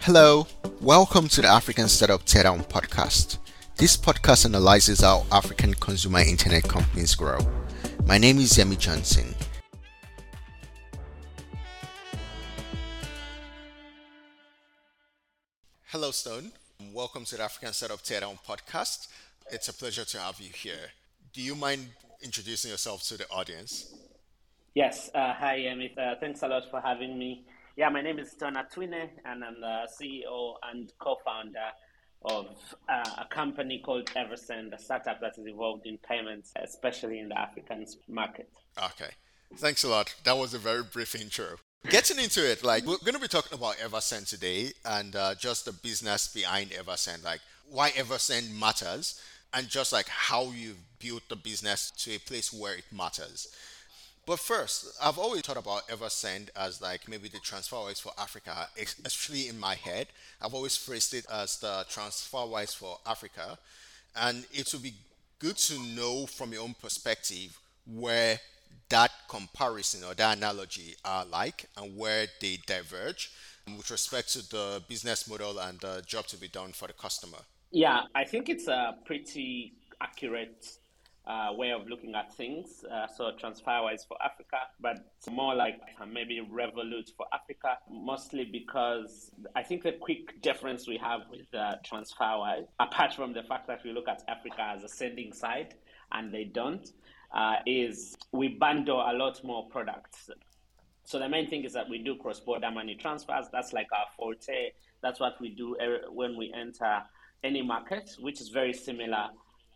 Hello, welcome to the African Startup Teardown podcast. This podcast analyzes how African consumer internet companies grow. My name is Yemi Johnson. Hello, Stone. Welcome to the African Startup Teardown podcast. It's a pleasure to have you here. Do you mind introducing yourself to the audience? Yes, hi, Emmett. Thanks a lot for having me. Yeah, my name is Tona Twine, and I'm the CEO and co-founder of a company called Eversend, a startup that is involved in payments, especially in the African market. Okay. Thanks a lot. That was a very brief intro. Getting into it, we're going to be talking about Eversend today and just the business behind Eversend, like why Eversend matters and just like how you built the business to a place where it matters. But first, I've always thought about Eversend as like maybe the TransferWise for Africa, especially in my head. I've always phrased it as the TransferWise for Africa. And it would be good to know from your own perspective where that comparison or that analogy are like and where they diverge with respect to the business model and the job to be done for the customer. Yeah, I think it's a pretty accurate way of looking at things. So TransferWise for Africa, but it's more like maybe Revolut for Africa, mostly because I think the quick difference we have with TransferWise, apart from the fact that we look at Africa as a sending side and they don't, is we bundle a lot more products. So the main thing is that we do cross-border money transfers. That's like our forte. That's what we do when we enter any market, which is very similar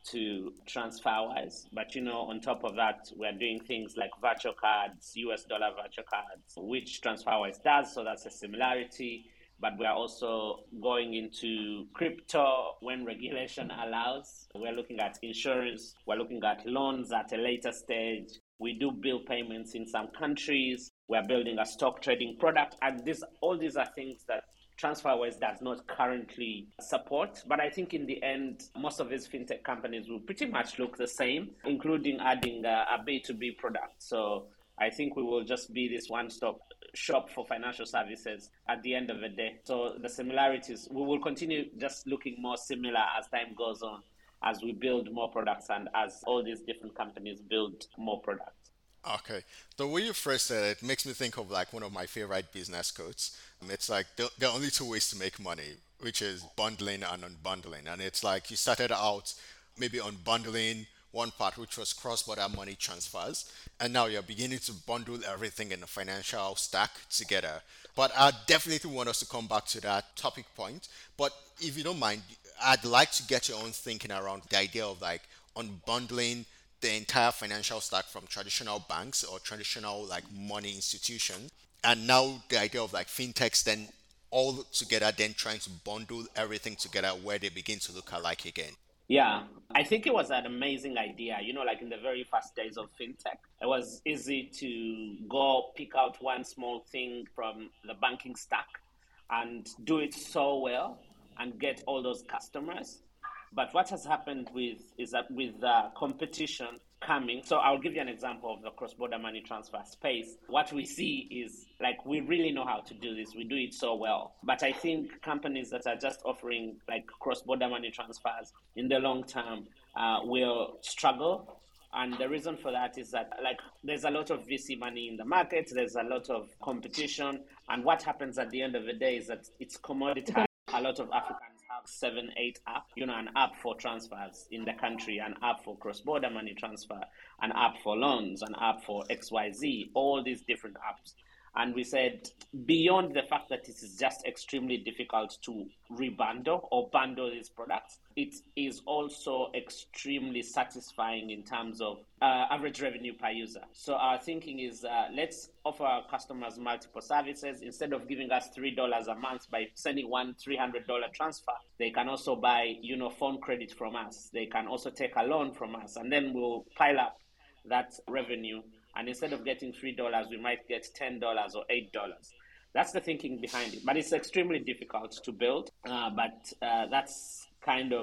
to TransferWise. But on top of that, we're doing things like virtual cards, US dollar virtual cards, which TransferWise does. So that's a similarity. But we are also going into crypto when regulation allows. We're looking at insurance. We're looking at loans at a later stage. We do bill payments in some countries. We're building a stock trading product. And all these are things that TransferWise does not currently support. But I think in the end, most of these fintech companies will pretty much look the same, including adding a B2B product. So I think we will just be this one-stop shop for financial services at the end of the day. So the similarities, we will continue just looking more similar as time goes on, as we build more products and as all these different companies build more products. Okay. The way you phrased it makes me think of like one of my favorite business quotes. It's like there are only two ways to make money, which is bundling and unbundling. And it's like you started out maybe unbundling one part, which was cross-border money transfers, and now you're beginning to bundle everything in the financial stack together. But I definitely want us to come back to that topic point. But if you don't mind, I'd like to get your own thinking around the idea of like unbundling the entire financial stack from traditional banks or traditional like money institutions, and now the idea of like fintechs then all together then trying to bundle everything together where they begin to look alike again. Yeah, I think it was an amazing idea. Like in the very first days of fintech, it was easy to go pick out one small thing from the banking stack and do it so well and get all those customers. But what has happened is that with the competition coming, so I'll give you an example of the cross-border money transfer space. What we see is like we really know how to do this. We do it so well. But I think companies that are just offering like cross-border money transfers in the long term will struggle. And the reason for that is that like there's a lot of VC money in the market, there's a lot of competition, and what happens at the end of the day is that it's commoditized. A lot of Africans have 7, 8 apps, an app for transfers in the country, an app for cross-border money transfer, an app for loans, an app for XYZ, all these different apps. And we said, beyond the fact that it is just extremely difficult to rebundle or bundle these products, it is also extremely satisfying in terms of average revenue per user. So our thinking is let's offer our customers multiple services. Instead of giving us $3 a month by sending one $300 transfer, they can also buy, phone credit from us. They can also take a loan from us, and then we'll pile up that revenue. And instead of getting $3, we might get $10 or $8. That's the thinking behind it. But it's extremely difficult to build. But that's kind of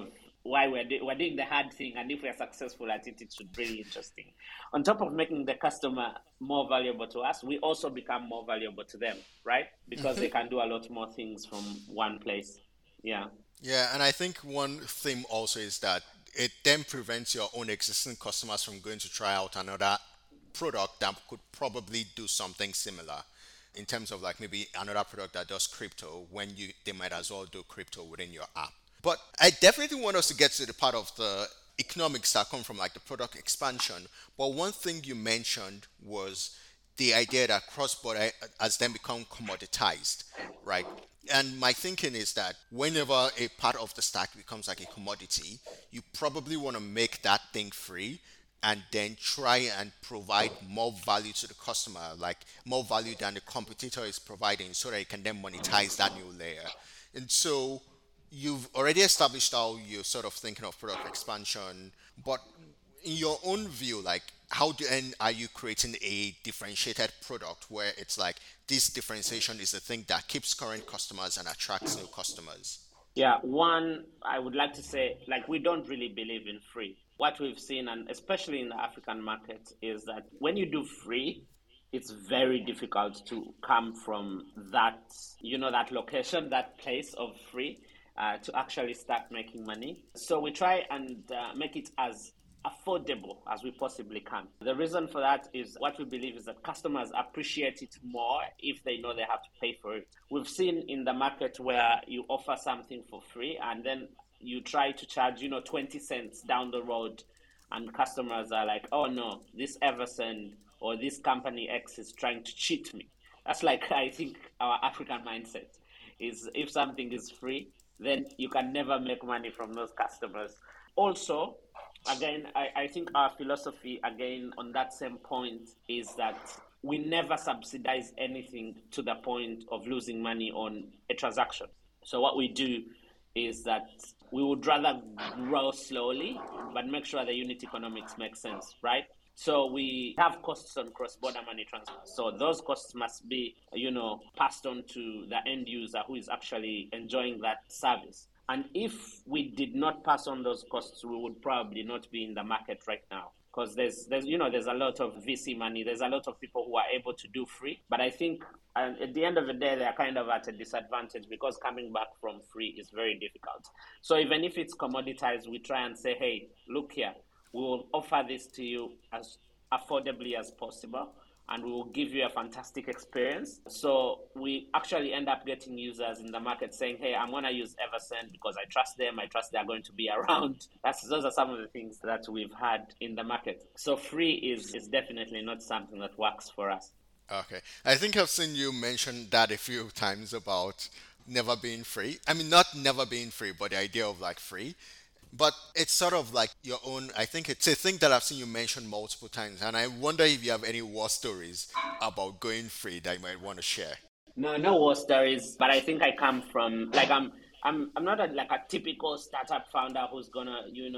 why we're doing the hard thing, and if we're successful at it, it should be really interesting. On top of making the customer more valuable to us, we also become more valuable to them, right? Because they can do a lot more things from one place. Yeah. Yeah, and I think one thing also is that it then prevents your own existing customers from going to try out another product that could probably do something similar in terms of like maybe another product that does crypto when you they might as well do crypto within your app. But I definitely want us to get to the part of the economics that come from like the product expansion. But one thing you mentioned was the idea that cross-border has then become commoditized, right? And my thinking is that whenever a part of the stack becomes like a commodity, you probably want to make that thing free and then try and provide more value to the customer, like more value than the competitor is providing, so that you can then monetize that new layer. And so you've already established how you're sort of thinking of product expansion, but in your own view, like how do and are you creating a differentiated product where it's like this differentiation is the thing that keeps current customers and attracts new customers? Yeah, one, I would like to say, like, we don't really believe in free. What we've seen, and especially in the African market, is that when you do free, it's very difficult to come from that, that location, that place of free, to actually start making money. So we try and make it as affordable as we possibly can. The reason for that is what we believe is that customers appreciate it more if they know they have to pay for it. We've seen in the market where you offer something for free and then you try to charge, 20 cents down the road, and customers are like, oh no, this Eversend or this company X is trying to cheat me. That's like, I think, our African mindset is if something is free, then you can never make money from those customers. Also, again, I think our philosophy, again, on that same point, is that we never subsidize anything to the point of losing money on a transaction. So what we do is that we would rather grow slowly, but make sure the unit economics make sense, right? So we have costs on cross-border money transfer. So those costs must be, passed on to the end user who is actually enjoying that service. And if we did not pass on those costs, we would probably not be in the market right now. Because there's a lot of VC money. There's a lot of people who are able to do free. But I think at the end of the day, they're kind of at a disadvantage because coming back from free is very difficult. So even if it's commoditized, we try and say, hey, look here, we will offer this to you as affordably as possible, and we will give you a fantastic experience. So we actually end up getting users in the market saying, hey, I'm going to use Eversend because I trust them. I trust they're going to be around. Those are some of the things that we've had in the market. So free is definitely not something that works for us. Okay. I think I've seen you mention that a few times about never being free. I mean, not never being free, but the idea of like free. But it's sort of like your own, I think it's a thing that I've seen you mention multiple times. And I wonder if you have any war stories about going free that you might want to share. No, no war stories, but I think I come from like I'm not like a typical startup founder who's gonna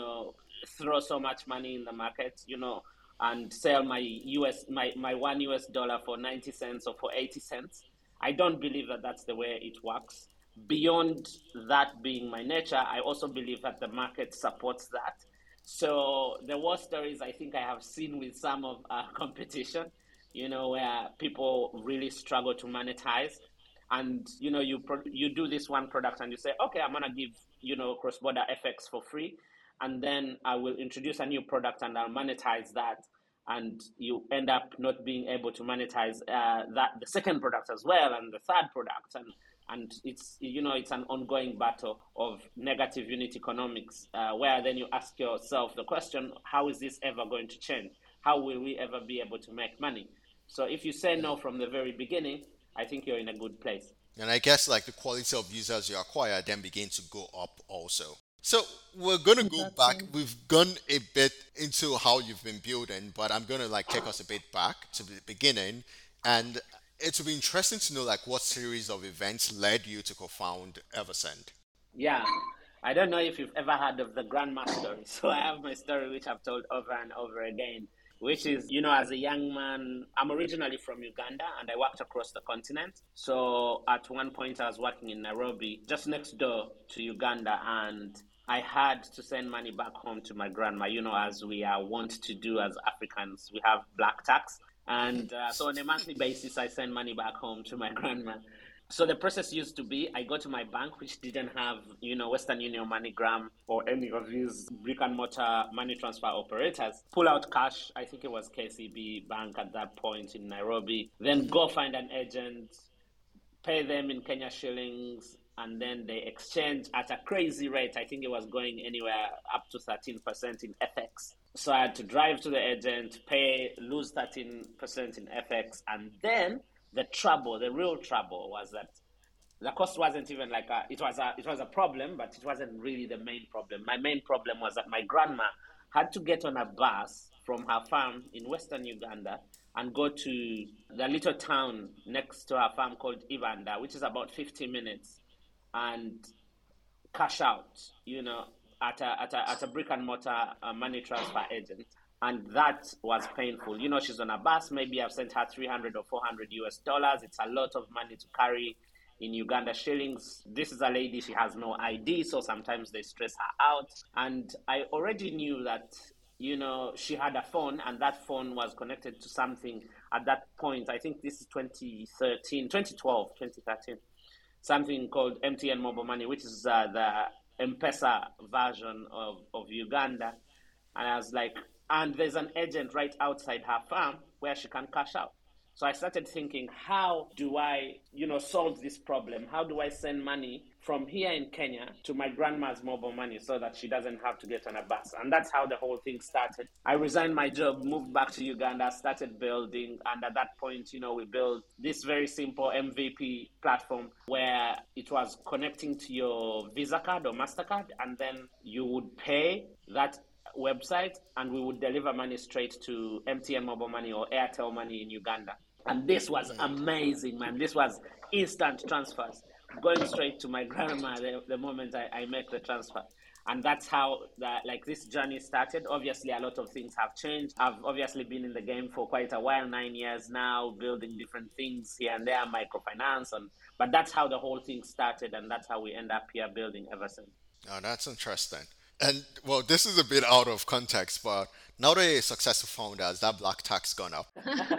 throw so much money in the market, and sell my $1 for 90 cents or for 80 cents. I don't believe that that's the way it works. Beyond that being my nature, I also believe that the market supports that. So the war stories I think I have seen with some of our competition, where people really struggle to monetize. And, you do this one product and you say, okay, I'm going to give, cross-border FX for free. And then I will introduce a new product and I'll monetize that. And you end up not being able to monetize the second product as well, and the third product, and it's an ongoing battle of negative unit economics, where then you ask yourself the question, how is this ever going to change? How will we ever be able to make money? So if you say no from the very beginning, I think you're in a good place. And I guess like the quality of users you acquire then begins to go up also. So we're gonna go back. We've gone a bit into how you've been building, but I'm gonna like take us a bit back to the beginning, and it will be interesting to know like what series of events led you to co-found Eversend. Yeah. I don't know if you've ever heard of the grandma story. So I have my story, which I've told over and over again, which is, as a young man, I'm originally from Uganda and I worked across the continent. So at one point I was working in Nairobi, just next door to Uganda. And I had to send money back home to my grandma, as we are wont to do as Africans. We have black tax. And so on a monthly basis, I send money back home to my grandma. So the process used to be I go to my bank, which didn't have, Western Union, MoneyGram, or any of these brick and mortar money transfer operators, pull out cash. I think it was KCB Bank at that point in Nairobi. Then go find an agent, pay them in Kenya shillings, and then they exchange at a crazy rate. I think it was going anywhere up to 13% in FX. So I had to drive to the agent, pay, lose 13% in FX, and then the real trouble was that the cost wasn't even like it was a problem, but it wasn't really the main problem. My main problem was that my grandma had to get on a bus from her farm in Western Uganda and go to the little town next to her farm called Ibanda, which is about 50 minutes, and cash out, at a brick and mortar money transfer agent. And that was painful. She's on a bus. Maybe I've sent her 300 or 400 US dollars. It's a lot of money to carry in Uganda shillings. This is a lady, she has no ID, so sometimes they stress her out. And I already knew that, she had a phone, and that phone was connected to something at that point. I think this is 2013, something called MTN Mobile Money, which is the M-Pesa version of Uganda. And I was like, and there's an agent right outside her farm where she can cash out. So I started thinking, how do I, solve this problem? How do I send money from here in Kenya to my grandma's mobile money so that she doesn't have to get on a bus? And that's how the whole thing started. I resigned my job, moved back to Uganda, started building. And at that point, we built this very simple MVP platform where it was connecting to your Visa card or MasterCard. And then you would pay that website, and we would deliver money straight to MTN Mobile Money or Airtel Money in Uganda. And this was amazing, man. This was instant transfers, going straight to my grandma the moment I make the transfer. And that's how this journey started. Obviously, a lot of things have changed. I've obviously been in the game for quite a while, 9 years now, building different things here and there, microfinance. But that's how the whole thing started, and that's how we end up here building ever since. Oh, that's interesting. And well, this is a bit out of context, but now that you're a successful founder, has that black tax gone up?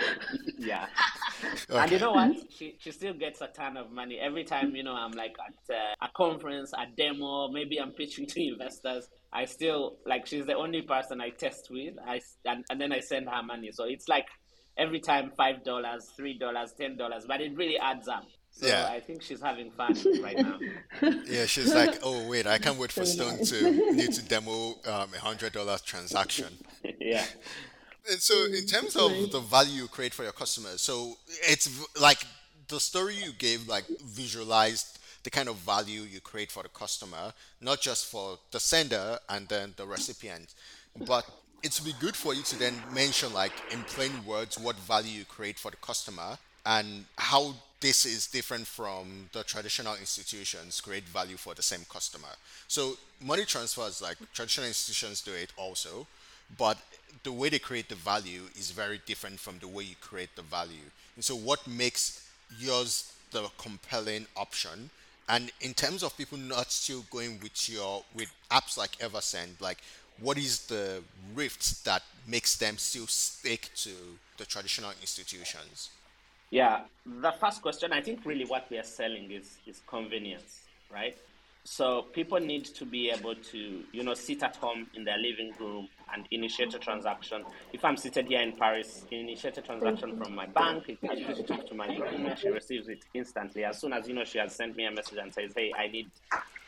Yeah. And you Okay. know what? She still gets a ton of money. Every time, I'm like at a conference, a demo, maybe I'm pitching to investors. I still, she's the only person I test with. And then I send her money. So it's like every time $5, $3, $10, but it really adds up. So Yeah. I think she's having fun right now. Yeah, she's like, oh wait, I can't wait for Stone to need to demo $100 transaction. Yeah. And so, in terms of the value you create for your customers, so like the story you gave, like visualized the kind of value you create for the customer, not just for the sender and then the recipient, but it would be good for you to then mention, like in plain words, what value you create for the customer and how this is different from the traditional institutions create value for the same customer. So money transfers, like traditional institutions do it also, but the way they create the value is very different from the way you create the value. And so what makes yours the compelling option? And in terms of people not still going with apps like Eversend, like what is the rift that makes them still stick to the traditional institutions? Yeah, the first question, I think really what we are selling is convenience, right? So people need to be able to, sit at home in their living room and initiate a transaction. If I'm seated here in Paris, initiate a transaction from my bank, it pushes it to my mom, she receives it instantly. As soon as, she has sent me a message and says, hey, I need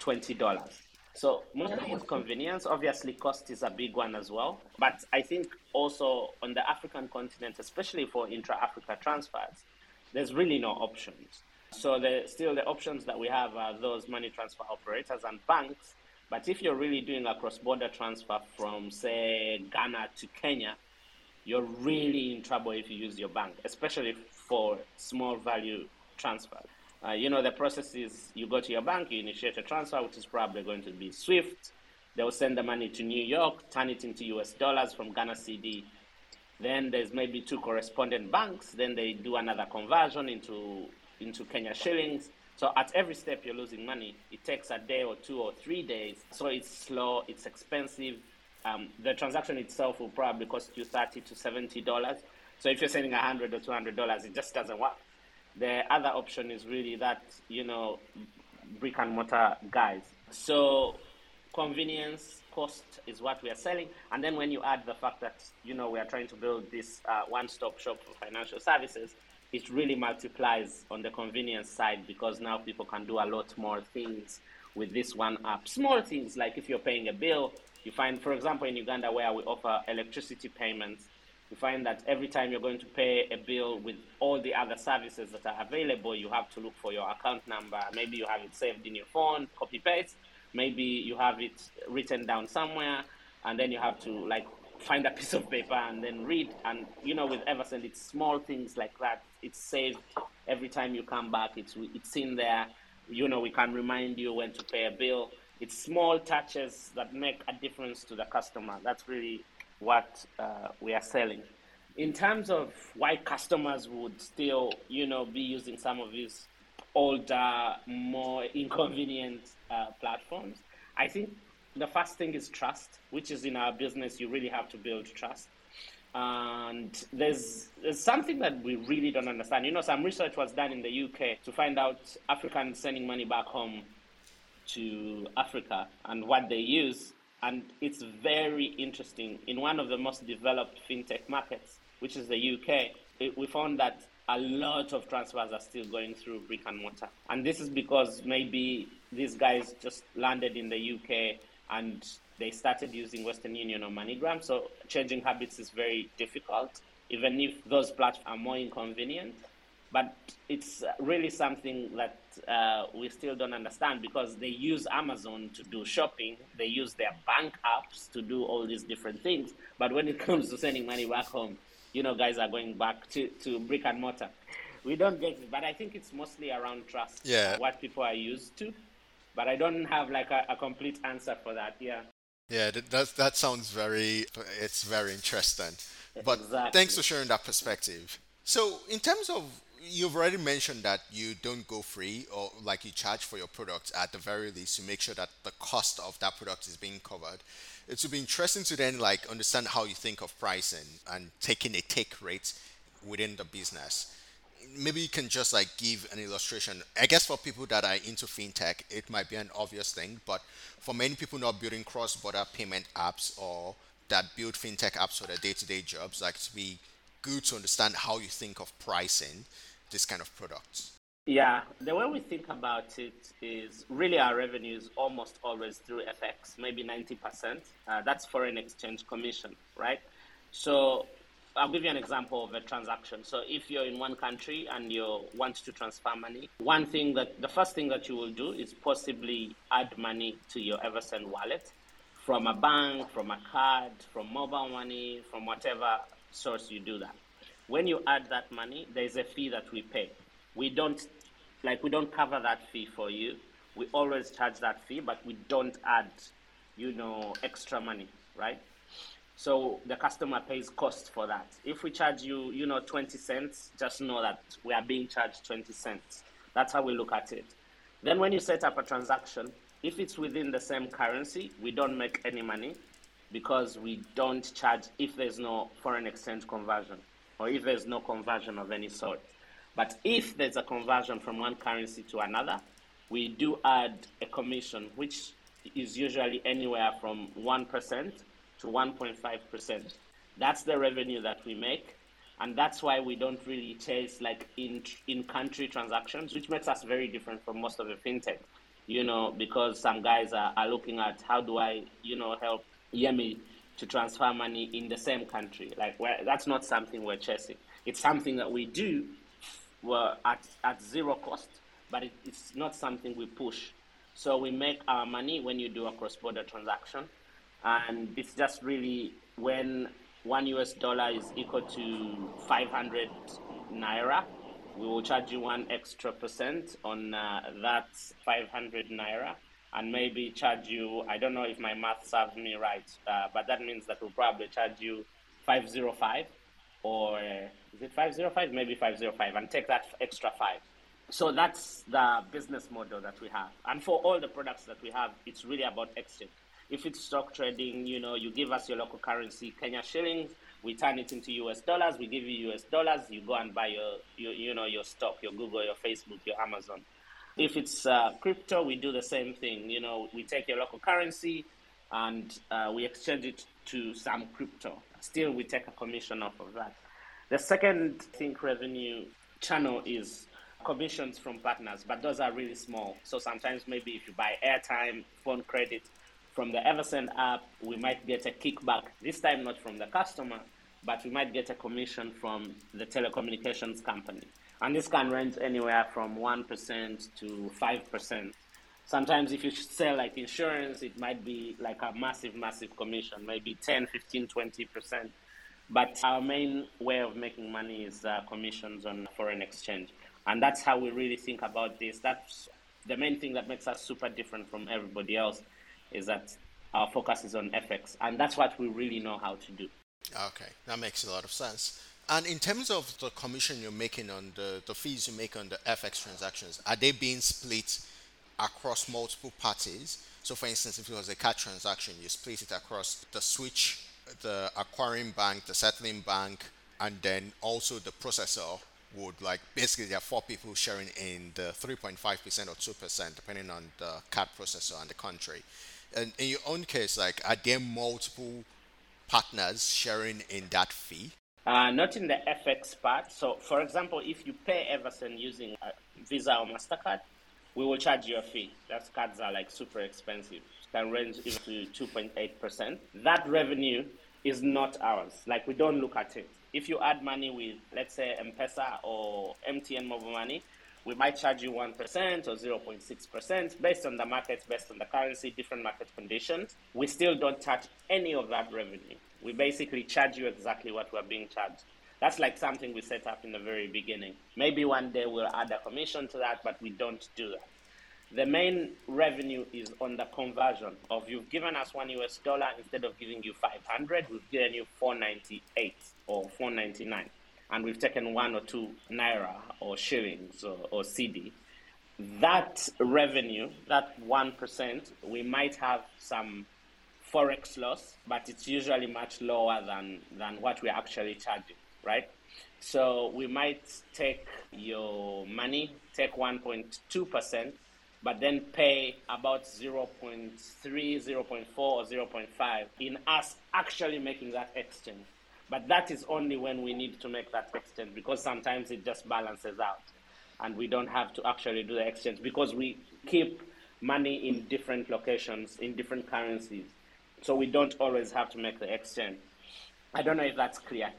$20. So mostly it's convenience. Obviously, cost is a big one as well. But I think also on the African continent, especially for intra-Africa transfers, there's really no options. So still the options that we have are those money transfer operators and banks. But if you're really doing a cross-border transfer from, say, Ghana to Kenya, you're really in trouble if you use your bank, especially for small value transfers. The process is you go to your bank, you initiate a transfer, which is probably going to be SWIFT. They'll send the money to New York, turn it into US dollars from Ghana CD. Then there's maybe 2 correspondent banks. Then they do another conversion into Kenya shillings. So at every step, you're losing money. It takes a day or 2 or 3 days. So it's slow, it's expensive. The transaction itself will probably cost you $30 to $70. So if you're sending $100 or $200, it just doesn't work. The other option is really that, brick and mortar guys. So convenience, cost is what we are selling. And then when you add the fact that, we are trying to build this one-stop shop for financial services, it really multiplies on the convenience side, because now people can do a lot more things with this one app. Small things like if you're paying a bill, you find, for example, in Uganda, where we offer electricity payments, you find that every time you're going to pay a bill with all the other services that are available, you have to look for your account number. Maybe you have it saved in your phone, copy paste. Maybe you have it written down somewhere, and then you have to find a piece of paper and then read. And with Eversend, it's small things like that. It's saved every time you come back. It's in there. We can remind you when to pay a bill. It's small touches that make a difference to the customer. That's really what we are selling. In terms of why customers would still, be using some of these older, more inconvenient platforms, I think the first thing is trust, which is in our business, you really have to build trust. And there's something that we really don't understand. Some research was done in the UK to find out Africans sending money back home to Africa and what they use. And it's very interesting. In one of the most developed fintech markets, which is the UK, we found that a lot of transfers are still going through brick and mortar. And this is because maybe these guys just landed in the UK and they started using Western Union or MoneyGram. So changing habits is very difficult, even if those platforms are more inconvenient. But it's really something that we still don't understand, because they use Amazon to do shopping. They use their bank apps to do all these different things. But when it comes to sending money back home, guys are going back to brick and mortar. We don't get it, but I think it's mostly around trust, what people are used to. But I don't have a complete answer for that. Yeah. Yeah, that sounds it's very interesting. But Exactly. thanks for sharing that perspective. So, in terms of, you've already mentioned that you don't go free, or like you charge for your product at the very least to make sure that the cost of that product is being covered. It would be interesting to then understand how you think of pricing and taking a take rate within the business. Maybe you can just give an illustration. I guess for people that are into fintech, it might be an obvious thing, but for many people not building cross-border payment apps or that build fintech apps for their day-to-day jobs, to be good to understand how you think of pricing this kind of products. Yeah, the way we think about it is really our revenue is almost always through FX, maybe 90%. That's foreign exchange commission, right? So I'll give you an example of a transaction. So if you're in one country and you want to transfer money, the first thing that you will do is possibly add money to your Eversend wallet from a bank, from a card, from mobile money, from whatever source you do that. When you add that money, there's a fee that we pay. We don't cover that fee for you. We always charge that fee, but we don't add, extra money, right? So the customer pays cost for that. If we charge you, 20 cents, just know that we are being charged 20 cents. That's how we look at it. Then when you set up a transaction, if it's within the same currency, we don't make any money, because we don't charge if there's no foreign exchange conversion or if there's no conversion of any sort. But if there's a conversion from one currency to another, we do add a commission, which is usually anywhere from 1% to 1.5%. That's the revenue that we make. And that's why we don't really chase in-country transactions, which makes us very different from most of the fintech, because some guys are looking at how do I, help Yemi to transfer money in the same country. That's not something we're chasing. It's something that we do at zero cost, but it's not something we push. So we make our money when you do a cross-border transaction. And it's just really when $1 is equal to 500 naira, we will charge you 1 extra percent on that 500 naira, and maybe charge you, I don't know if my math serves me right, but that means that we'll probably charge you 505, or is it 505? Maybe 505, and take that extra 5. So that's the business model that we have. And for all the products that we have, it's really about exchange. If it's stock trading, you give us your local currency, Kenya shillings, we turn it into US dollars, we give you US dollars, you go and buy your stock, your Google, your Facebook, your Amazon. If it's crypto, we do the same thing. We take your local currency and we exchange it to some crypto. Still, we take a commission off of that. The second, I think, revenue channel is commissions from partners, but those are really small. So sometimes maybe if you buy airtime, phone credit from the Eversend app, we might get a kickback. This time not from the customer, but we might get a commission from the telecommunications company. And this can range anywhere from 1% to 5%. Sometimes if you sell like insurance, it might be like a massive, massive commission, maybe 10, 15, 20%. But our main way of making money is commissions on foreign exchange. And that's how we really think about this. That's the main thing that makes us super different from everybody else, is that our focus is on FX. And that's what we really know how to do. Okay, that makes a lot of sense. And in terms of the commission you're making on the fees you make on the FX transactions, are they being split across multiple parties? So, for instance, if it was a card transaction, you split it across the switch, the acquiring bank, the settling bank, and then also the processor would, like, basically there are four people sharing in the 3.5% or 2%, depending on the card processor and the country. And in your own case, like, are there multiple partners sharing in that fee? Not in the FX part. So, for example, if you pay Everson using Visa or MasterCard, we will charge you a fee. Those cards are like super expensive. It can range even to 2.8%. That revenue is not ours. Like, we don't look at it. If you add money with, let's say, M-Pesa or MTN Mobile Money, we might charge you 1% or 0.6% based on the markets, based on the currency, different market conditions. We still don't touch any of that revenue. We basically charge you exactly what we're being charged. That's like something we set up in the very beginning. Maybe one day we'll add a commission to that, but we don't do that. The main revenue is on the conversion of, you've given us $1, instead of giving you 500, we've given you 498 or 499, and we've taken 1 or 2 naira or shillings or CD. That revenue, that 1%, we might have some forex loss, but it's usually much lower than what we're actually charging, right? So we might take your money, take 1.2%, but then pay about 0.3, 0.4, or 0.5 in us actually making that exchange. But that is only when we need to make that exchange, because sometimes it just balances out and we don't have to actually do the exchange because we keep money in different locations, in different currencies. So we don't always have to make the exchange. I don't know if that's clear.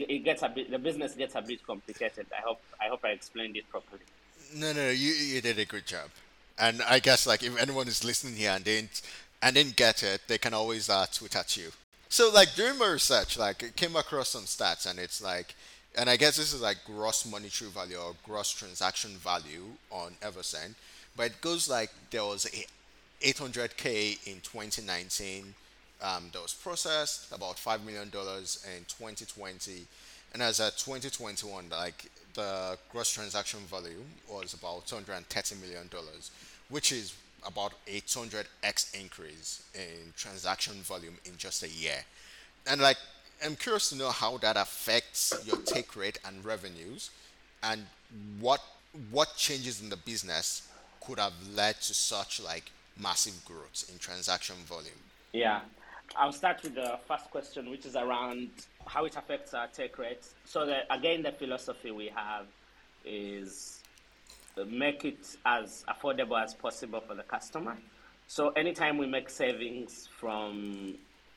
The business gets a bit complicated. I hope I explained it properly. No, no, you did a good job. And I guess, like, if anyone is listening here and didn't get it, they can always tweet at you. So, like, during my research, like, it came across some stats, and it's like, and I guess this is like gross monetary value or gross transaction value on Eversend, but it goes like there was a 800K in 2019 that was processed, about $5 million in 2020, and as at 2021, like, the gross transaction value was about $230 million, which is about a 200x increase in transaction volume in just a year. And, like, I'm curious to know how that affects your take rate and revenues, and what what changes in the business could have led to such, like, massive growth in transaction volume. Yeah. I'll start with the first question, which is around how it affects our take rates. So, again, the philosophy we have is make it as affordable as possible for the customer. So, anytime we make savings from,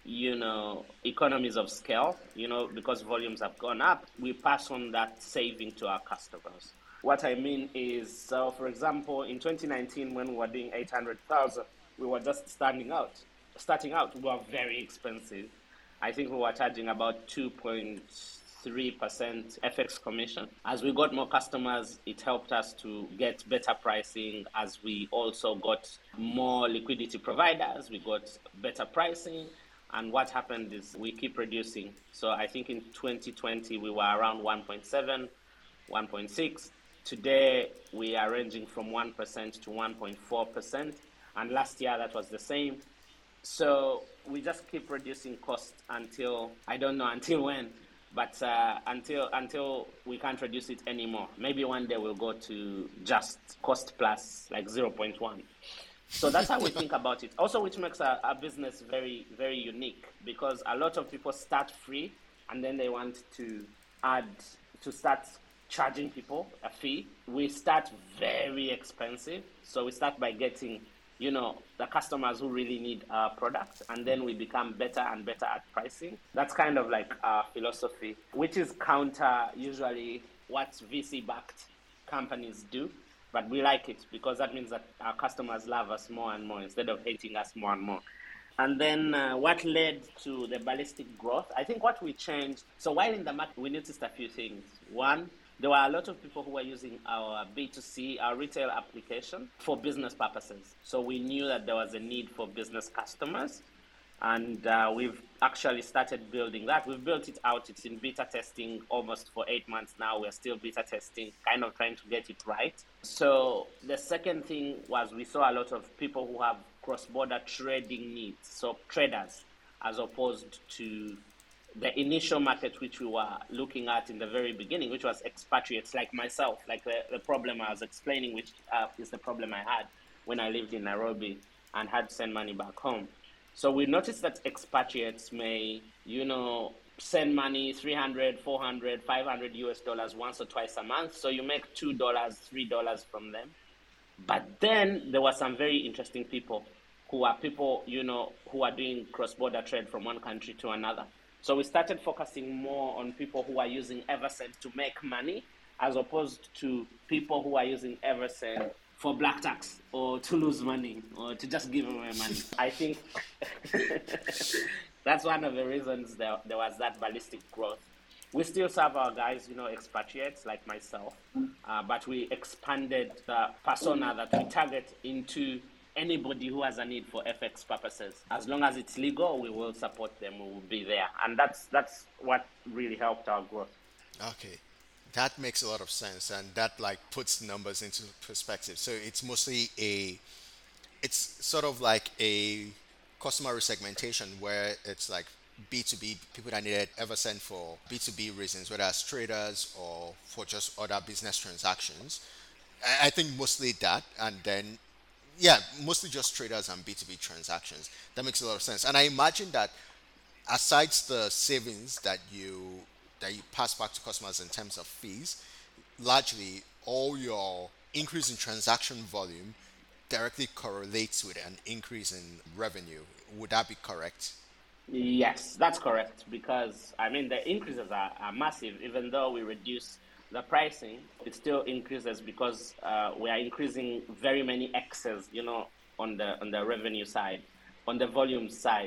economies of scale, because volumes have gone up, we pass on that saving to our customers. What I mean is, so for example, in 2019, when we were doing 800,000, we were just starting out, we were very expensive. I think we were charging about 2.3% FX commission. As we got more customers, it helped us to get better pricing. As we also got more liquidity providers, we got better pricing. And what happened is we keep reducing. So I think in 2020, we were around 1.7, 1.6. Today, we are ranging from 1% to 1.4%. And last year, that was the same. So we just keep reducing costs until, I don't know until when, but until we can't reduce it anymore. Maybe one day we'll go to just cost plus like zero point 0.1. So that's how we think about it. Also, which makes our business very, very unique, because a lot of people start free and then they want to add, to start charging people a fee. We start very expensive. So we start by getting, the customers who really need our product, and then we become better and better at pricing. That's kind of like our philosophy, which is counter usually what VC backed companies do. But we like it because that means that our customers love us more and more instead of hating us more and more. And then what led to the ballistic growth? I think what we changed. So while in the market, we noticed a few things. One, there were a lot of people who were using our B2C, our retail application for business purposes. So we knew that there was a need for business customers. And we've actually started building that. We've built it out. It's in beta testing almost for 8 months now. We're still beta testing, kind of trying to get it right. So the second thing was we saw a lot of people who have cross-border trading needs, so traders, as opposed to the initial market which we were looking at in the very beginning, which was expatriates like myself, like the problem I was explaining, which is the problem I had when I lived in Nairobi and had to send money back home. So we noticed that expatriates may, send money 300, 400, 500 US dollars once or twice a month. So you make $2, $3 from them. But then there were some very interesting people who are who are doing cross-border trade from one country to another. So we started focusing more on people who are using Eversend to make money, as opposed to people who are using Eversend for black tax or to lose money or to just give away money. I think that's one of the reasons there was that ballistic growth. We still serve our guys, expatriates like myself, but we expanded the persona that we target into anybody who has a need for FX purposes. As long as it's legal, we will support them. We will be there, and that's what really helped our growth. Okay. That makes a lot of sense, and that like puts numbers into perspective. So it's sort of like a customer segmentation where it's like B2B people that needed Eversend for B2B reasons, whether as traders or for just other business transactions. I think mostly that, and then yeah, mostly just traders and B2B transactions. That makes a lot of sense. And I imagine that aside the savings that you pass back to customers in terms of fees, largely all your increase in transaction volume directly correlates with an increase in revenue. Would that be correct? Yes, that's correct. Because I mean, the increases are massive. Even though we reduce the pricing, it still increases because we are increasing very many X's, on the revenue side, on the volume side.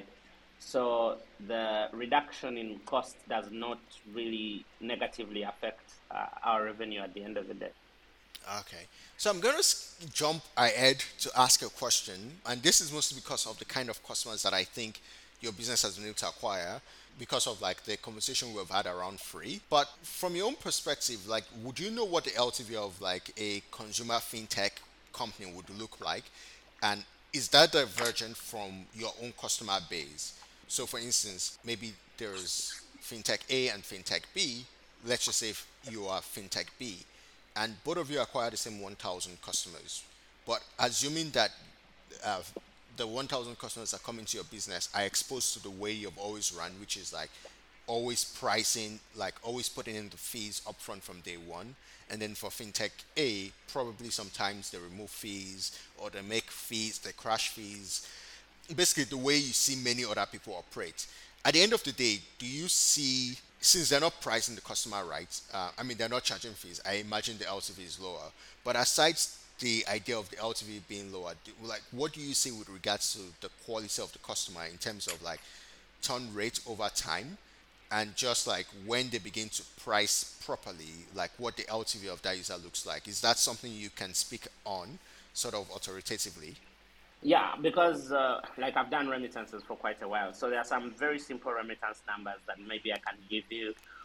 So the reduction in cost does not really negatively affect our revenue at the end of the day. Okay. So I'm going to jump ahead to ask a question, and this is mostly because of the kind of customers that I think your business has been able to acquire because of like the conversation we've had around free. But from your own perspective, like, would you know what the LTV of like a consumer fintech company would look like? And is that divergent from your own customer base? So, for instance, maybe there's fintech A and fintech B. Let's just say if you are fintech B, and both of you acquire the same 1,000 customers. But assuming that uh, the 1,000 customers that come into your business are exposed to the way you've always run, which is like always pricing, like always putting in the fees upfront from day one. And then for fintech A, probably sometimes they remove fees or they make fees, they crash fees. Basically, the way you see many other people operate. At the end of the day, do you see, since they're not pricing the customer right, I mean, they're not charging fees, I imagine the LTV is lower. But aside the idea of the LTV being lower, like, what do you see with regards to the quality of the customer in terms of like turn rate over time and just like when they begin to price properly, like what the LTV of that user looks like? Is that something you can speak on sort of authoritatively? Yeah, because like I've done remittances for quite a while, so there are some very simple remittance numbers that maybe I can give you.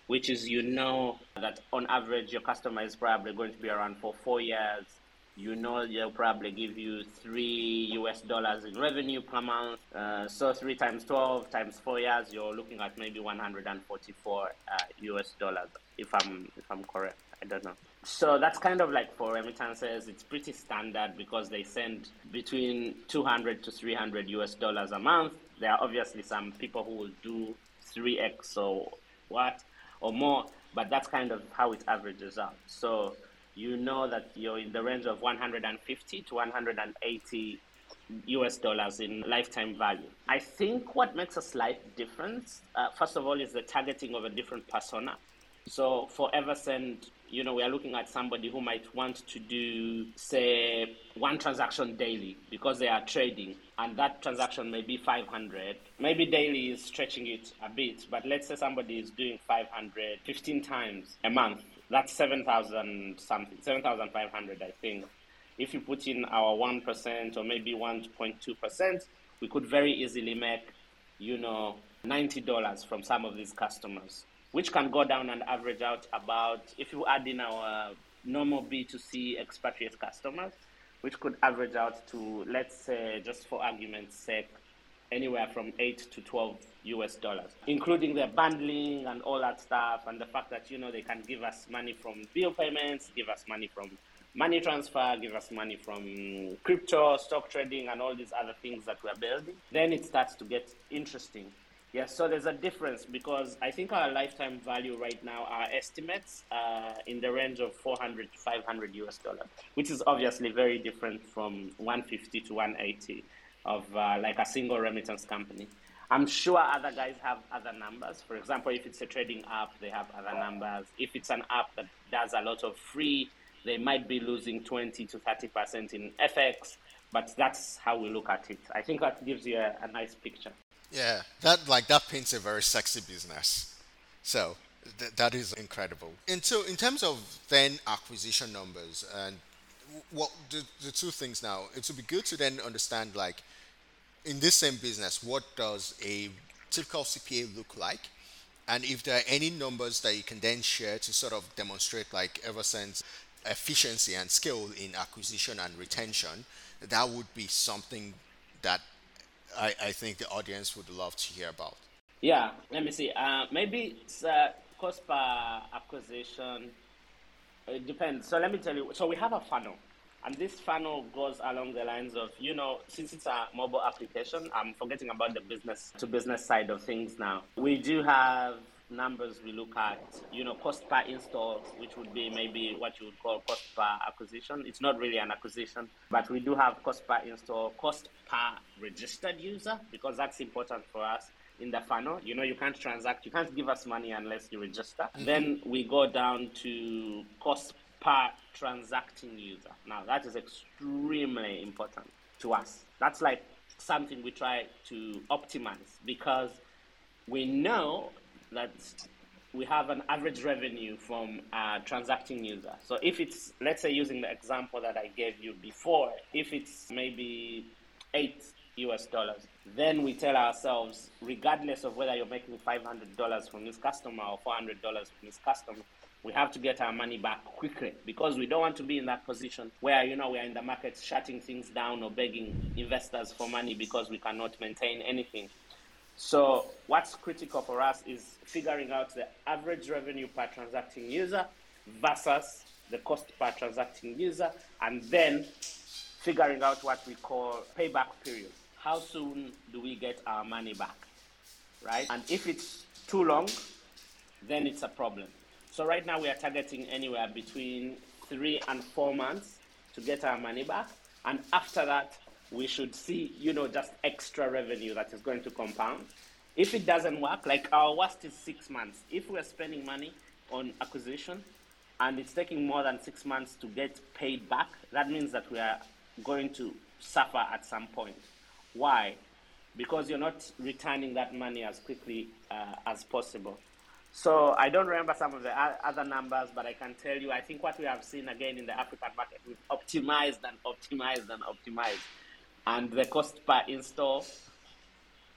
which is that on average your customer is probably going to be around for 4 years. They'll probably give you $3 in revenue per month. So 3 times 12 times 4 years, you're looking at maybe 144 US dollars, if I'm correct. I don't know. So that's kind of like for remittances. It's pretty standard because they send between 200 to 300 US dollars a month. There are obviously some people who will do 3x or more, but that's kind of how it averages out. So that you're in the range of 150 to 180 US dollars in lifetime value. I think what makes a slight difference, first of all, is the targeting of a different persona. So for Eversend, we are looking at somebody who might want to do, say, one transaction daily because they are trading, and that transaction may be 500. Maybe daily is stretching it a bit, but let's say somebody is doing 500 15 times a month. That's 7,000 something, 7,500, I think. If you put in our 1% or maybe 1.2%, we could very easily make, $90 from some of these customers, which can go down and average out about, if you add in our normal B2C expatriate customers, which could average out to, let's say, just for argument's sake, anywhere from 8 to 12 US dollars, including their bundling and all that stuff, and the fact that, they can give us money from bill payments, give us money from money transfer, give us money from crypto, stock trading, and all these other things that we're building. Then it starts to get interesting. Yes, so there's a difference because I think our lifetime value right now, our estimates in the range of 400 to 500 US dollars, which is obviously very different from 150 to 180 of like a single remittance company. I'm sure other guys have other numbers. For example, if it's a trading app, they have other numbers. If it's an app that does a lot of free, they might be losing 20 to 30% in FX, but that's how we look at it. I think that gives you a nice picture. Yeah, that paints a very sexy business. So that is incredible. And so in terms of then acquisition numbers and what the two things now, it would be good to then understand like in this same business, what does a typical CPA look like? And if there are any numbers that you can then share to sort of demonstrate like Eversend's efficiency and skill in acquisition and retention, that would be something that I think the audience would love to hear about. Yeah, let me see. Maybe it's cost per acquisition. It depends. So let me tell you. So we have a funnel, and this funnel goes along the lines of, since it's a mobile application, I'm forgetting about the business to business side of things now. We do have numbers we look at, cost per install, which would be maybe what you would call cost per acquisition. It's not really an acquisition, but we do have cost per install, cost per registered user, because that's important for us in the funnel. You can't transact, you can't give us money unless you register. Mm-hmm. Then we go down to cost per transacting user. Now, that is extremely important to us. That's like something we try to optimize because we know that we have an average revenue from a transacting user. So if it's, let's say using the example that I gave you before, if it's maybe $8, then we tell ourselves, regardless of whether you're making $500 from this customer or $400 from this customer, we have to get our money back quickly because we don't want to be in that position where, we are in the market shutting things down or begging investors for money because we cannot maintain anything. So what's critical for us is figuring out the average revenue per transacting user versus the cost per transacting user, and then figuring out what we call payback period. How soon do we get our money back, right? And if it's too long, then it's a problem. So right now we are targeting anywhere between 3 and 4 months to get our money back. And after that, we should see, just extra revenue that is going to compound. If it doesn't work, like our worst is 6 months. If we're spending money on acquisition and it's taking more than 6 months to get paid back, that means that we are going to suffer at some point. Why? Because you're not returning that money as quickly as possible. So I don't remember some of the other numbers, but I can tell you, I think what we have seen again in the African market, we've optimized and optimized and optimized. And the cost per install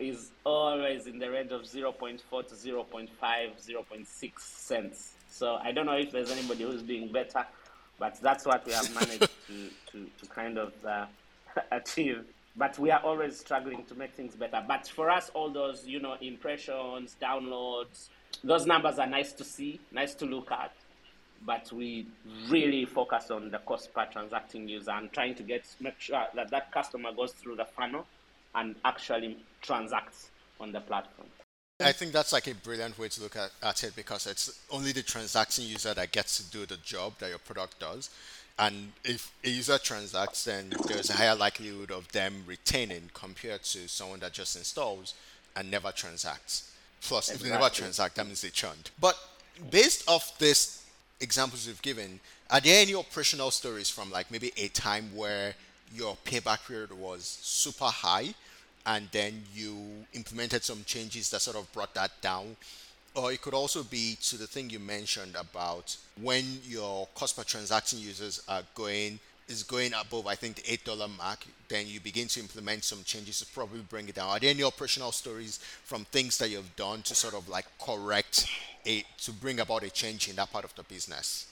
is always in the range of zero point 0.4 to zero point 0.5, zero point 0.6 cents. So I don't know if there's anybody who's doing better, but that's what we have managed to kind of achieve. But we are always struggling to make things better. But for us, all those, impressions, downloads, those numbers are nice to see, nice to look at, but we really focus on the cost per transacting user and trying to make sure that that customer goes through the funnel and actually transacts on the platform. I think that's like a brilliant way to look at it because it's only the transacting user that gets to do the job that your product does. And if a user transacts, then there's a higher likelihood of them retaining compared to someone that just installs and never transacts. Plus, if they never Exactly. transact, that means they churned. But based off this examples you've given, are there any operational stories from like maybe a time where your payback period was super high and then you implemented some changes that sort of brought that down? Or it could also be to the thing you mentioned about when your cost per transaction users are going is going above I think the $8 mark, then you begin to implement some changes to probably bring it down. Are there any operational stories from things that you've done to sort of like correct a to bring about a change in that part of the business?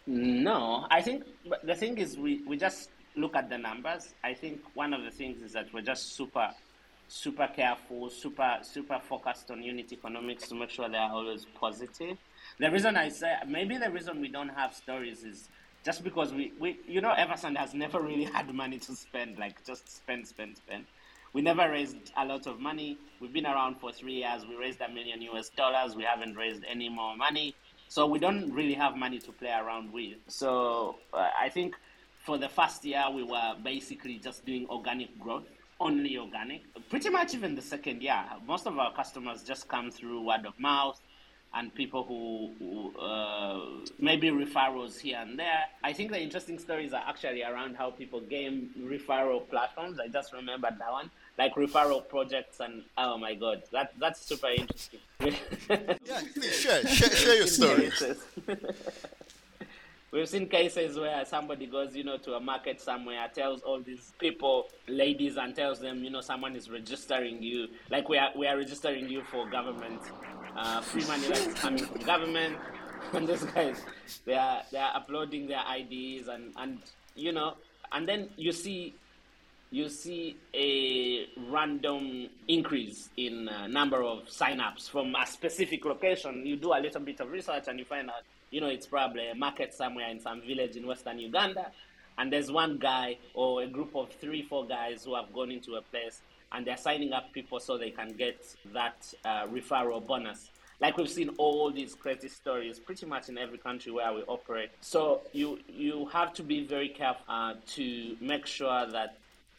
No, I think but the thing is we just look at the numbers. I think one of the things is that we're just super careful, super focused on unit economics to make sure they are always positive. The reason I say maybe the reason we don't have stories is just because we Everson has never really had money to spend, like just spend, spend, spend. We never raised a lot of money. We've been around for 3 years. We raised $1 million US. We haven't raised any more money. So we don't really have money to play around with. So I think for the first year, we were basically just doing organic growth, only organic. Pretty much even the second year, most of our customers just come through word of mouth and people who maybe referrals here and there. I think the interesting stories are actually around how people game referral platforms. I just remembered that one, like referral projects, and oh my god, that's super interesting. Yeah, please share We've your seen stories. cases. We've seen cases where somebody goes, to a market somewhere, tells all these people, ladies, and tells them, someone is registering you. Like we are registering you for government, free money that's coming from government. And these guys, they are uploading their IDs and and then you see a random increase in number of signups from a specific location. You do a little bit of research and you find out, it's probably a market somewhere in some village in Western Uganda. And there's one guy or a group of 3, 4 guys who have gone into a place and they're signing up people so they can get that referral bonus. Like we've seen all these crazy stories pretty much in every country where we operate. So you have to be very careful to make sure that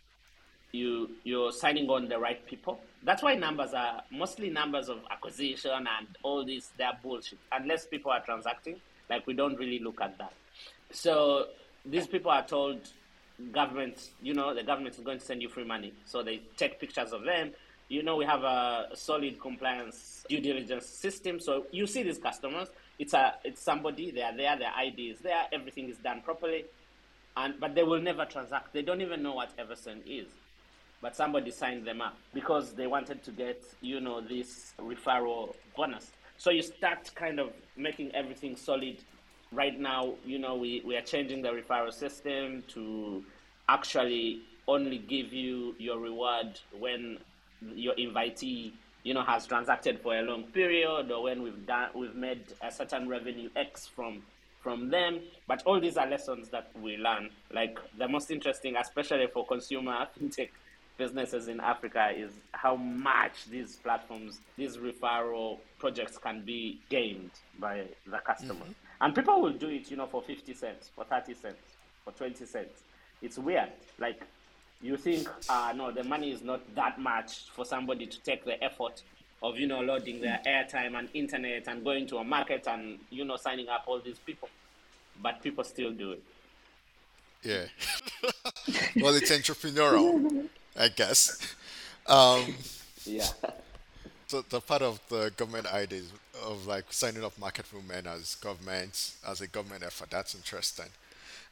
you're signing on the right people. That's why numbers are mostly numbers of acquisition and all this. They're bullshit unless people are transacting. Like we don't really look at that. So these people are told government, the government is going to send you free money. So they take pictures of them. We have a solid compliance due diligence system. So you see these customers. It's somebody. They are there. Their ID is there. Everything is done properly. But they will never transact. They don't even know what Eversend is, but somebody signed them up because they wanted to get, this referral bonus. So you start kind of making everything solid. Right now, we are changing the referral system to actually only give you your reward when your invitee, has transacted for a long period or when we've made a certain revenue X from them. But all these are lessons that we learn. Like the most interesting, especially for consumer fintech businesses in Africa, is how much these platforms, these referral projects can be gained by the customer. And people will do it, for 50 cents, for 30 cents, for 20 cents. It's weird. Like you think, no, the money is not that much for somebody to take the effort of, loading their airtime and internet and going to a market and, signing up all these people. But people still do it. Yeah. Well, it's entrepreneurial, I guess. Um, Yeah. so the part of the government ideas of like signing up market women as government as a government effort, that's interesting.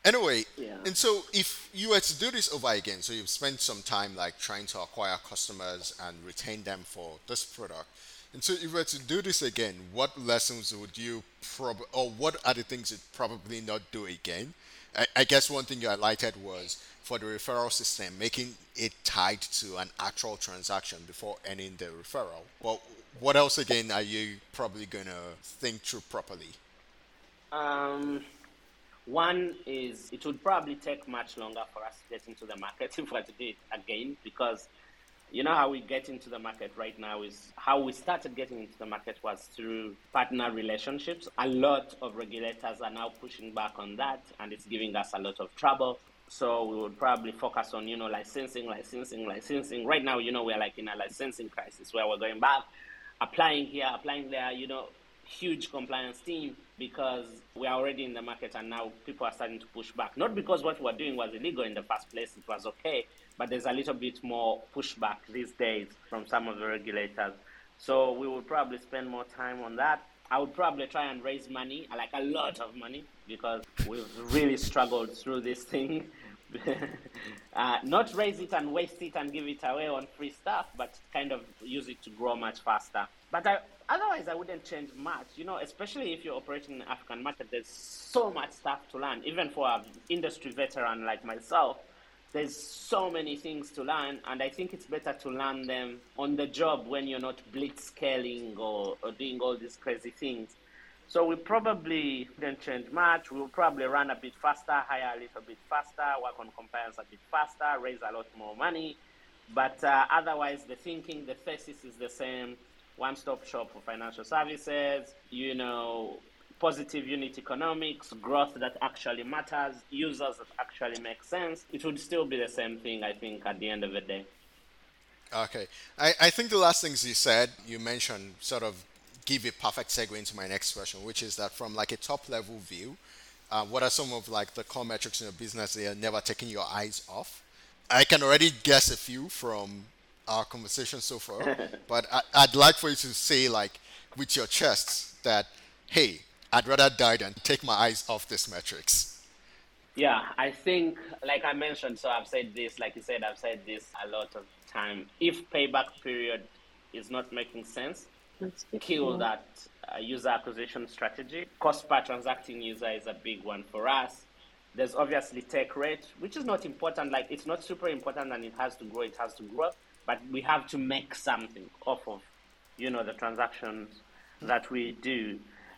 Anyway, Yeah. and so if you were to do this over again, so you've spent some time like trying to acquire customers and retain them for this product. And so if you were to do this again, what lessons would you or what are the things you'd probably not do again? I guess one thing you highlighted was for the referral system, making it tied to an actual transaction before ending the referral. But what else again are you probably gonna think through properly? Um, One is it would probably take much longer for us to get into the market if we were to do it again, because you know how we get into the market right now is how we started getting into the market was through partner relationships. A lot of regulators are now pushing back on that, and it's giving us a lot of trouble. So we would probably focus on, licensing, licensing, licensing. Right now, we're like in a licensing crisis where we're going back, applying here, applying there, huge compliance team because we are already in the market and now people are starting to push back. Not because what we're doing was illegal in the first place, it was okay, but there's a little bit more pushback these days from some of the regulators. So we will probably spend more time on that. I would probably try and raise money, like a lot of money, because we've really struggled through this thing. Not raise it and waste it and give it away on free stuff, but kind of use it to grow much faster. But otherwise, I wouldn't change much, especially if you're operating in the African market. There's so much stuff to learn, even for an industry veteran like myself. There's so many things to learn, and I think it's better to learn them on the job when you're not blitz scaling or doing all these crazy things. So we probably didn't change much. We'll probably run a bit faster, hire a little bit faster, work on compliance a bit faster, raise a lot more money. But otherwise, the thinking, the thesis is the same. One-stop shop for financial services, positive unit economics, growth that actually matters, users that actually make sense. It would still be the same thing, I think, at the end of the day. Okay. I think the last things you said, you mentioned sort of give a perfect segue into my next question, which is that from like a top level view, what are some of like the core metrics in your business that you're never taking your eyes off? I can already guess a few from our conversation so far, but I'd like for you to say like with your chest that, hey, I'd rather die than take my eyes off this metrics. Yeah, I think, like I mentioned, so I've said this, like you said, I've said this a lot of time. If payback period is not making sense, kill that user acquisition strategy. Cost per transacting user is a big one for us. There's obviously take rate, which is not important. Like it's not super important, and it has to grow. It has to grow, but we have to make something off of, the transactions that we do.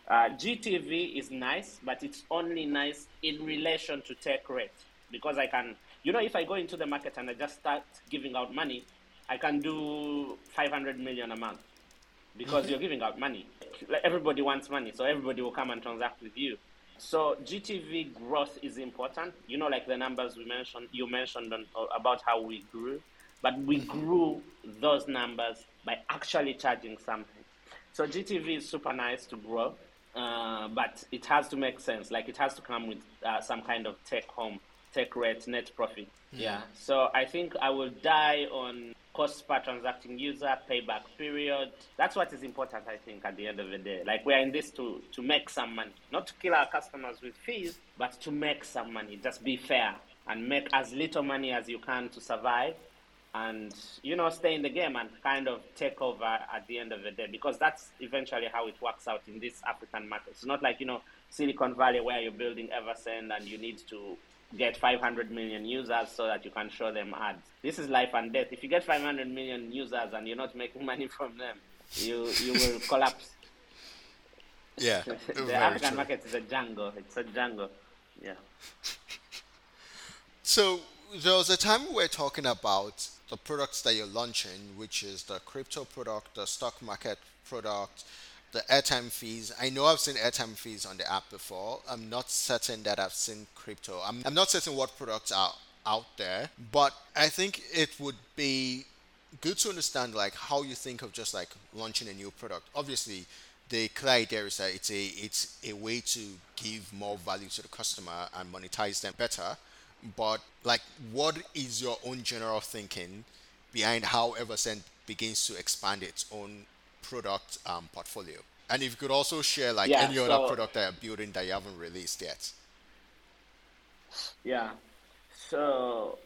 GTV is nice, but it's only nice in relation to take rate because I can, if I go into the market and I just start giving out money, I can do 500 million a month because you're giving out money. Like everybody wants money, so everybody will come and transact with you. So GTV growth is important. Like the numbers you mentioned about how we grew, but we grew those numbers by actually charging something. So GTV is super nice to grow, but it has to make sense. Like it has to come with some kind of take rate, net profit. Yeah. So I think I will die on cost per transacting user, payback period. That's what is important, I think, at the end of the day. Like we're in this to make some money, not to kill our customers with fees, but to make some money. Just be fair and make as little money as you can to survive and stay in the game and kind of take over at the end of the day because that's eventually how it works out in this African market. It's not like Silicon Valley where you're building Eversend and you need to get 500 million users so that you can show them ads. This is life and death. If you get 500 million users and you're not making money from them, you will collapse. Yeah, The very African true. market is a jungle. It's a jungle. Yeah. So there was a time we were talking about the products that you're launching, which is the crypto product, the stock market product, the airtime fees. I know I've seen airtime fees on the app before. I'm not certain that I've seen crypto. I'm not certain what products are out there, but I think it would be good to understand like how you think of just like launching a new product. Obviously, the clear idea is that it's a way to give more value to the customer and monetize them better. But like, what is your own general thinking behind how Eversend begins to expand its own product portfolio? And if you could also share like Yeah. any other So product that you're building that you haven't released yet. Yeah. So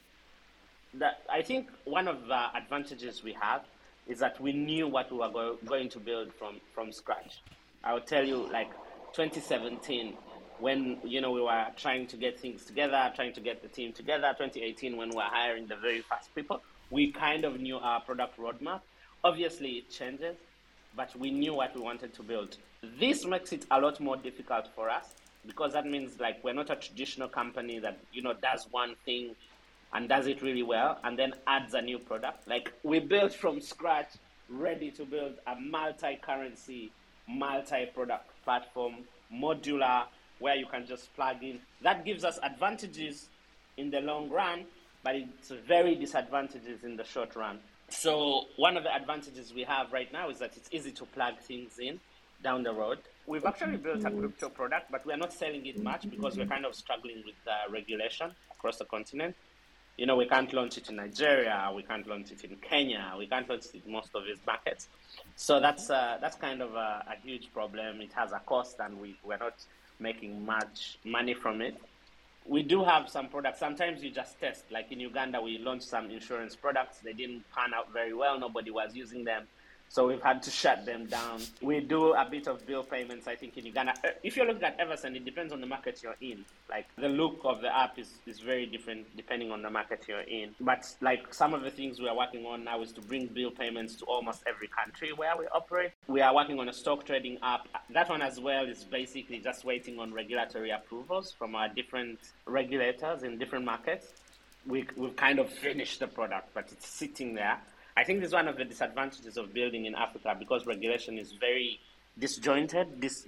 that I think one of the advantages we have is that we knew what we were going to build from scratch. I will tell you, like 2017, when we were trying to get things together, trying to get the team together. 2018, when we were hiring the very fast people, we kind of knew our product roadmap. Obviously, it changes, but we knew what we wanted to build. This makes it a lot more difficult for us because that means like we're not a traditional company that does one thing and does it really well and then adds a new product. Like we built from scratch, ready to build a multi-currency, multi-product platform, modular, where you can just plug in. That gives us advantages in the long run, but it's very disadvantages in the short run. So one of the advantages we have right now is that it's easy to plug things in down the road. We've actually built a crypto product, but we are not selling it much because we're kind of struggling with regulation across the continent. We can't launch it in Nigeria, we can't launch it in Kenya, we can't launch it in most of these markets. So that's kind of a huge problem. It has a cost, and we're not making much money from it. We do have some products. Sometimes you just test. Like in Uganda, we launched some insurance products. They didn't pan out very well. Nobody was using them. So we've had to shut them down. We do a bit of bill payments, I think, in Uganda. If you're looking at Eversend, it depends on the market you're in. Like the look of the app is very different depending on the market you're in. But like some of the things we are working on now is to bring bill payments to almost every country where we operate. We are working on a stock trading app. That one as well is basically just waiting on regulatory approvals from our different regulators in different markets. We've kind of finished the product, but it's sitting there. I think this is one of the disadvantages of building in Africa because regulation is very disjointed,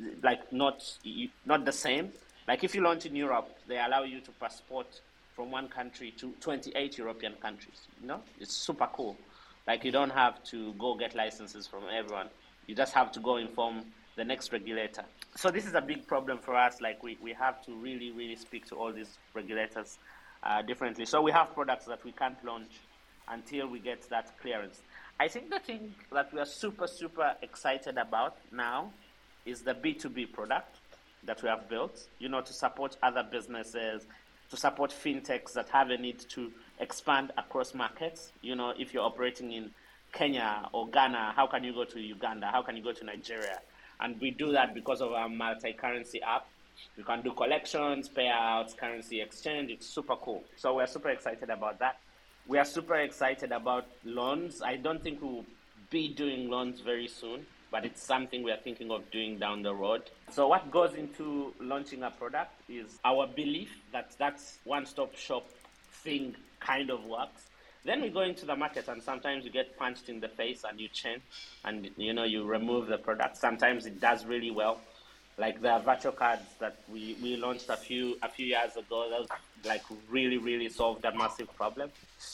not the same. Like if you launch in Europe, they allow you to passport from one country to 28 European countries. It's super cool. Like you don't have to go get licenses from everyone. You just have to go inform the next regulator. So this is a big problem for us. Like we have to really, really speak to all these regulators differently. So we have products that we can't launch until we get that clearance. I think the thing that we are super, super excited about now is the B2B product that we have built, to support other businesses, to support fintechs that have a need to expand across markets. If you're operating in Kenya or Ghana, how can you go to Uganda? How can you go to Nigeria? And we do that because of our multi-currency app. You can do collections, payouts, currency exchange. It's super cool. So we're super excited about that. We are super excited about loans. I don't think we'll be doing loans very soon, but it's something we are thinking of doing down the road. So what goes into launching a product is our belief that one-stop shop thing kind of works. Then we go into the market, and sometimes you get punched in the face and you change and you remove the product. Sometimes it does really well. Like the virtual cards that we launched a few years ago, those like really, really solved a massive problem.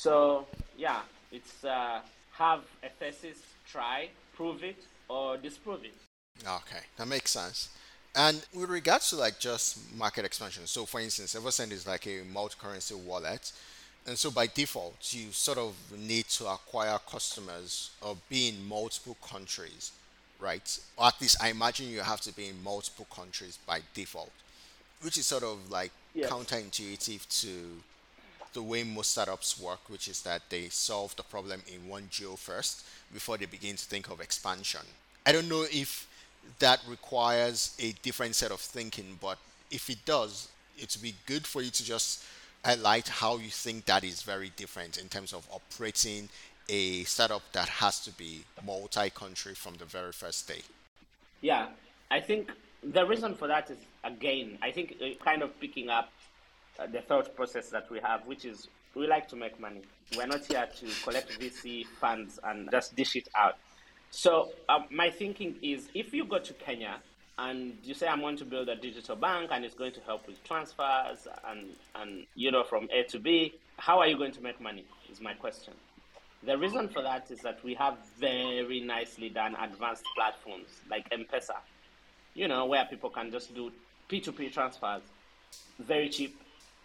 So yeah, it's have a thesis, try, prove it, or disprove it. Okay, that makes sense. And with regards to like just market expansion, so for instance, Eversend is like a multi-currency wallet, and so by default, you sort of need to acquire customers or be in multiple countries, right? Or at least I imagine you have to be in multiple countries by default, which is sort of like Yes. counterintuitive to the way most startups work, which is that they solve the problem in one geo first before they begin to think of expansion. I don't know if that requires a different set of thinking, but if it does, it would be good for you to just highlight how you think that is very different in terms of operating a startup that has to be multi country from the very first day. Yeah, I think the reason for that is, again, I think kind of picking up the thought process that we have, which is we like to make money. We're not here to collect VC funds and just dish it out. So my thinking is, if you go to Kenya and you say I'm going to build a digital bank and it's going to help with transfers and from A to B, how are you going to make money? Is my question. The reason for that is that we have very nicely done advanced platforms like M-Pesa, where people can just do P2P transfers very cheap.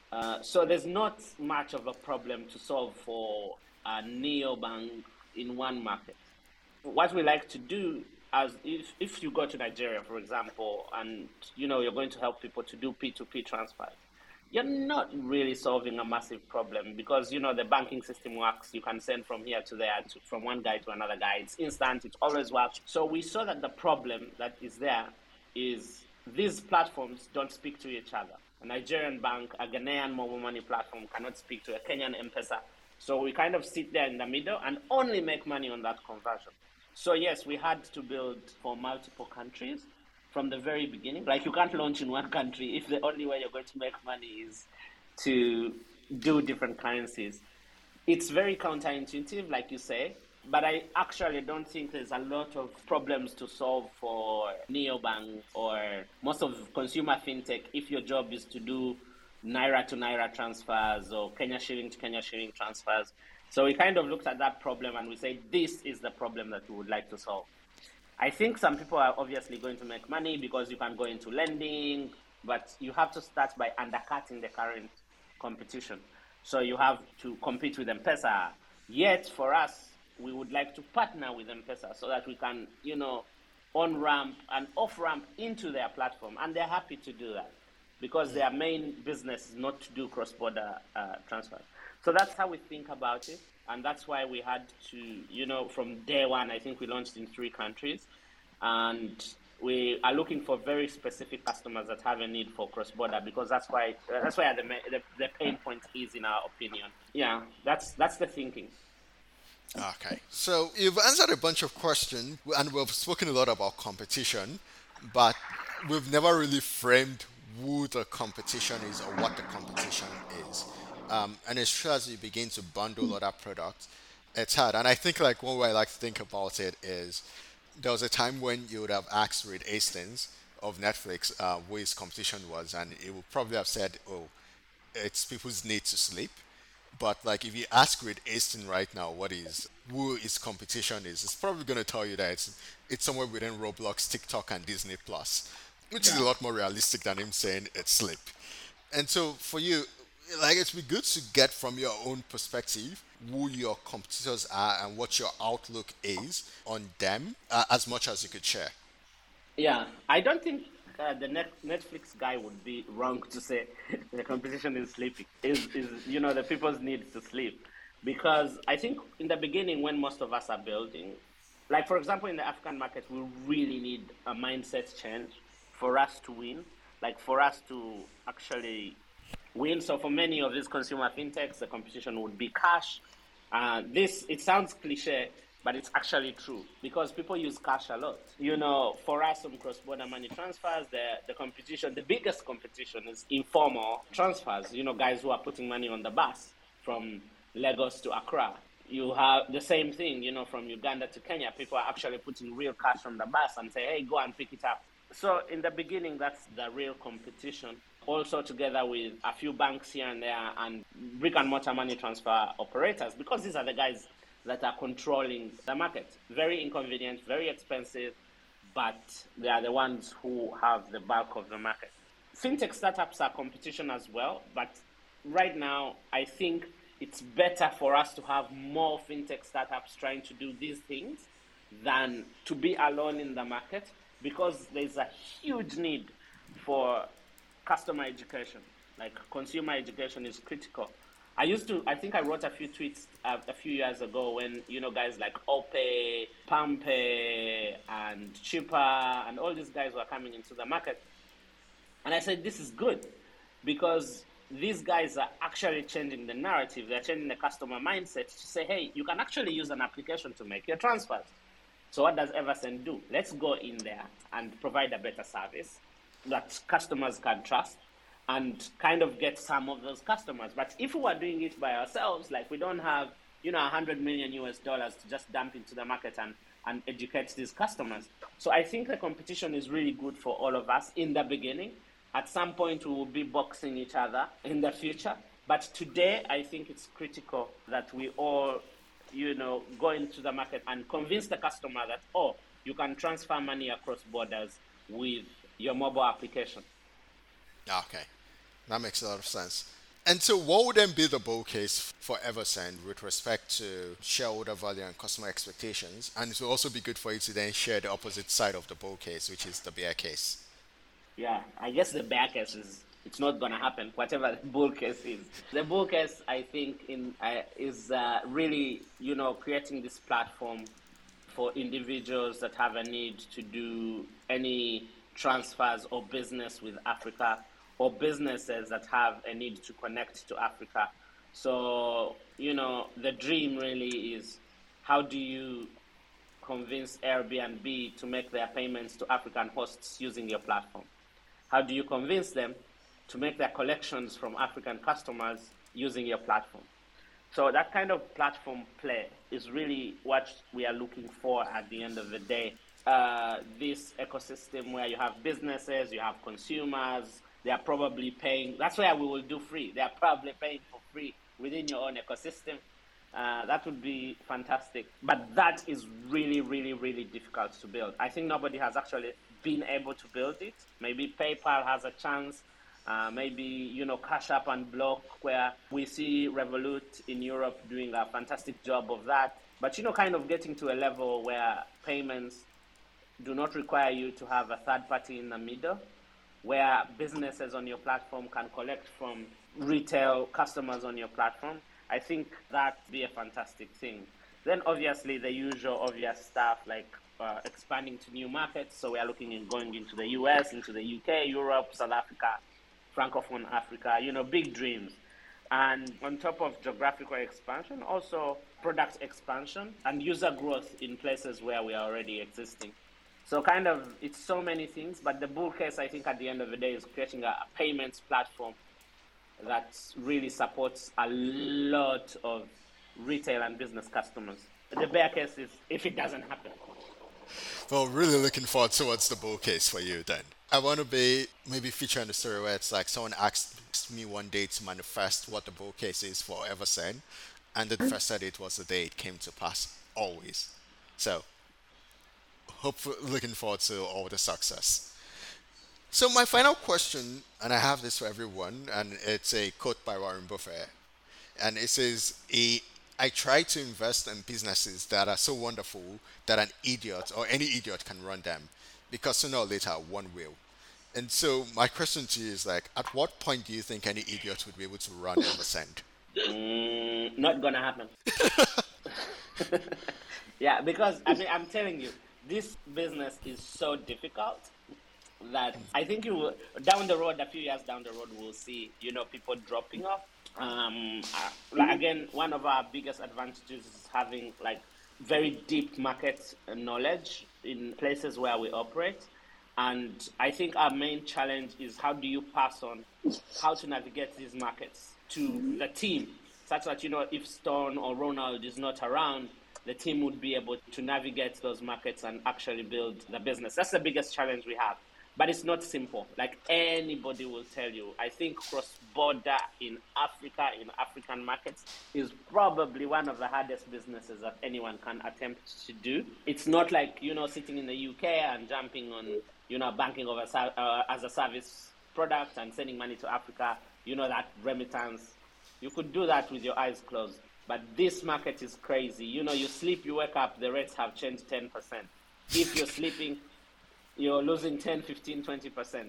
So there's not much of a problem to solve for a neobank in one market. What we like to do, as if you go to Nigeria, for example, and you're going to help people to do P2P transfers, you're not really solving a massive problem because the banking system works. You can send from here to there, from one guy to another guy. It's instant. It always works. So we saw that the problem that is there is these platforms don't speak to each other. A Nigerian bank, a Ghanaian mobile money platform cannot speak to a Kenyan M-Pesa. So we kind of sit there in the middle and only make money on that conversion. So yes, we had to build for multiple countries from the very beginning. Like you can't launch in one country if the only way you're going to make money is to do different currencies. It's very counterintuitive, like you say, but I actually don't think there's a lot of problems to solve for neobank or most of consumer fintech if your job is to do naira to naira transfers or Kenya shilling to Kenya shilling transfers. So we kind of looked at that problem and we say this is the problem that we would like to solve. I think some people are obviously going to make money because you can go into lending, but you have to start by undercutting the current competition. So you have to compete with M-Pesa. Yet for us, we would like to partner with M-Pesa so that we can, on-ramp and off-ramp into their platform. And they're happy to do that because their main business is not to do cross-border transfers. So that's how we think about it. And that's why we had to, from day one, I think we launched in 3 countries. And we are looking for very specific customers that have a need for cross-border because that's where the pain point is, in our opinion. Yeah, that's the thinking. Okay, so you've answered a bunch of questions, and we've spoken a lot about competition, but we've never really framed who the competition is or what the competition is. And it's true as you begin to bundle other products, it's hard. And I think like one way I like to think about it is there was a time when you would have asked Reed Hastings of Netflix who his competition was, and he would probably have said, "Oh, it's people's need to sleep." But like if you ask Reed Hastings right now what is who his competition is, it's probably going to tell you that it's somewhere within Roblox, TikTok, and Disney Plus, which is a Yeah. lot more realistic than him saying it's sleep. And so for you, like it's be good to get from your own perspective who your competitors are and what your outlook is on them, as much as you could share. Yeah, I don't think the Netflix guy would be wrong to say the competition is sleeping. Is the people's need to sleep, because I think in the beginning when most of us are building, like for example in the African market, we really need a mindset change for us to win, like for us to actually win. So for many of these consumer fintechs, the competition would be cash. This it sounds cliche, but it's actually true because people use cash a lot. For us on cross-border money transfers, the competition, the biggest competition is informal transfers. Guys who are putting money on the bus from Lagos to Accra. You have the same thing, from Uganda to Kenya. People are actually putting real cash on the bus and say, hey, go and pick it up. So in the beginning, that's the real competition. Also together with a few banks here and there and brick and mortar money transfer operators, because these are the guys that are controlling the market. Very inconvenient, very expensive, but they are the ones who have the bulk of the market. Fintech startups are competition as well, but right now I think it's better for us to have more fintech startups trying to do these things than to be alone in the market, because there's a huge need for customer education. Like consumer education is critical. I think I wrote a few tweets a few years ago when, guys like Opay, Pampe, and Chipper, and all these guys were coming into the market. And I said, this is good because these guys are actually changing the narrative. They're changing the customer mindset to say, hey, you can actually use an application to make your transfers. So what does Eversend do? Let's go in there and provide a better service that customers can trust and kind of get some of those customers. But if we were doing it by ourselves, like we don't have, 100 million US dollars to just dump into the market and educate these customers. So I think the competition is really good for all of us in the beginning. At some point, we will be boxing each other in the future. But today, I think it's critical that we all, go into the market and convince the customer that, oh, you can transfer money across borders with your mobile application. Okay, that makes a lot of sense. And so, what would then be the bull case for Eversend with respect to shareholder value and customer expectations? And it will also be good for you to then share the opposite side of the bull case, which is the bear case. Yeah, I guess the bear case is It's not going to happen, whatever the bull case is. The bull case, I think, is really, creating this platform for individuals that have a need to do any transfers or business with Africa, or businesses that have a need to connect to Africa. So, the dream really is, how do you convince Airbnb to make their payments to African hosts using your platform? How do you convince them to make their collections from African customers using your platform? So that kind of platform play is really what we are looking for at the end of the day. This ecosystem where you have businesses, you have consumers, they are probably paying. That's why we will do free. They are probably paying for free within your own ecosystem. That would be fantastic. But that is really, really, really difficult to build. I think nobody has actually been able to build it. Maybe PayPal has a chance. Maybe, Cash App and Block, where we see Revolut in Europe doing a fantastic job of that. But, kind of getting to a level where payments do not require you to have a third party in the middle, where businesses on your platform can collect from retail customers on your platform. I think that'd be a fantastic thing. Then obviously the usual obvious stuff like expanding to new markets. So we are looking at going into the US, into the UK, Europe, South Africa, Francophone Africa, big dreams. And on top of geographical expansion, also product expansion and user growth in places where we are already existing. So kind of, it's so many things, but the bull case, I think, at the end of the day is creating a payments platform that really supports a lot of retail and business customers. The bear case is if it doesn't happen. Well, really looking forward to what's the bull case for you then. I want to be maybe feature in the story where it's like someone asked me one day to manifest what the bull case is for Eversend, and the first said it was the day it came to pass, always. So, looking forward to all the success. So, my final question, and I have this for everyone, and it's a quote by Warren Buffett, and it says, I try to invest in businesses that are so wonderful that an idiot or any idiot can run them, because sooner or later one will. And so my question to you is like, at what point do you think any idiot would be able to run Eversend? Not gonna happen. Yeah, because I mean, I'm telling you, this business is so difficult that I think you will, down the road, a few years down the road, we'll see, people dropping off. Again, one of our biggest advantages is having like very deep market knowledge in places where we operate. And I think our main challenge is how do you pass on how to navigate these markets to the team, such that, if Stone or Ronald is not around, the team would be able to navigate those markets and actually build the business. That's the biggest challenge we have. But it's not simple. Like anybody will tell you, I think cross-border in Africa, in African markets, is probably one of the hardest businesses that anyone can attempt to do. It's not like, sitting in the UK and jumping on, banking as a service product and sending money to Africa, that remittance. You could do that with your eyes closed. But this market is crazy. You sleep, you wake up, the rates have changed 10%. If you're sleeping, you're losing 10, 15, 20%.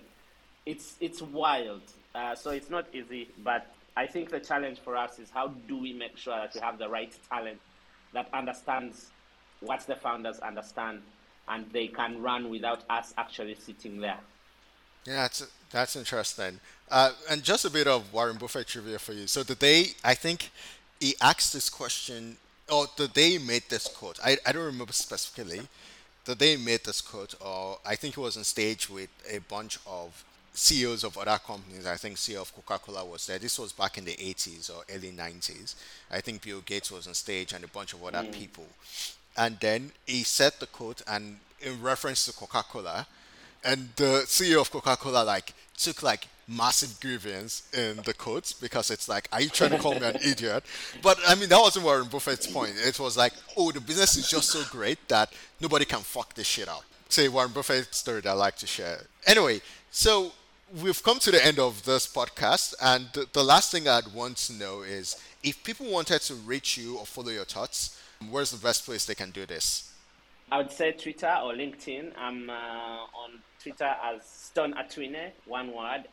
It's wild. So it's not easy, but I think the challenge for us is how do we make sure that we have the right talent that understands what the founders understand and they can run without us actually sitting there. Yeah, that's interesting. And just a bit of Warren Buffett trivia for you. So the day I think he asked this question, or the day he made this quote, I don't remember specifically, the day he made this quote, or I think he was on stage with a bunch of CEOs of other companies. I think CEO of Coca-Cola was there. This was back in the 80s or early 90s. I think Bill Gates was on stage and a bunch of other people. And then he said the quote and in reference to Coca-Cola, and the CEO of Coca-Cola like took like massive grievance in the quote because it's like, are you trying to call me an idiot? But I mean, that wasn't Warren Buffett's point. It was like, oh, the business is just so great that nobody can fuck this shit up. Say Warren Buffett story that I like to share. Anyway, so we've come to the end of this podcast, and the last thing I'd want to know is if people wanted to reach you or follow your thoughts, where's the best place they can do this? I would say Twitter or LinkedIn. I'm on Twitter as Stone Atwine, one word,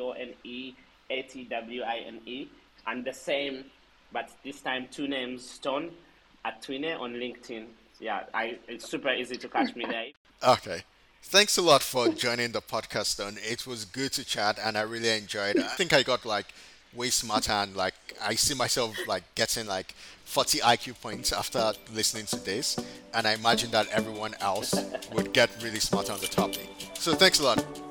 StoneAtwine, and the same, but this time two names, Stone Atwine on LinkedIn. Yeah, it's super easy to catch me there. Okay. Thanks a lot for joining the podcast, Don. It was good to chat, and I really enjoyed. I think I got like way smarter, and like I see myself like getting like 40 IQ points after listening to this, and I imagine that everyone else would get really smart on the topic. So thanks a lot.